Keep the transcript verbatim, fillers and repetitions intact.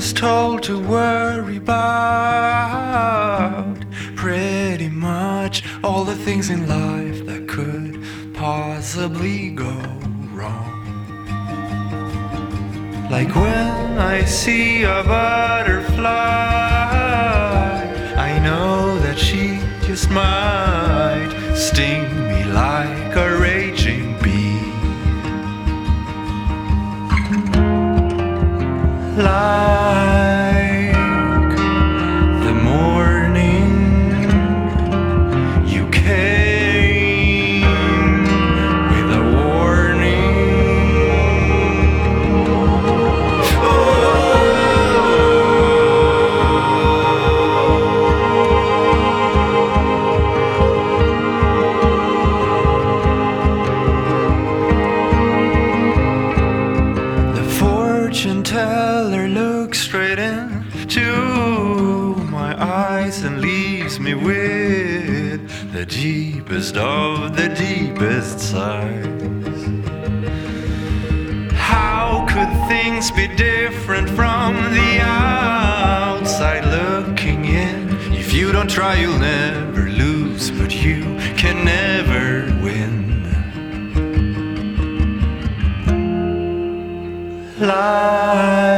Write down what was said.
was told to worry about pretty much all the things in life that could possibly go wrong. Like when I see a butterfly, I know that she just might sting me like a raging bee. Like the morning you came with a warning. Oh, the fortune teller looks straight into my eyes and leaves me with the deepest of the deepest sighs. How could things be different from the outside looking in? If you don't try, you'll never lose, but you can never win. Life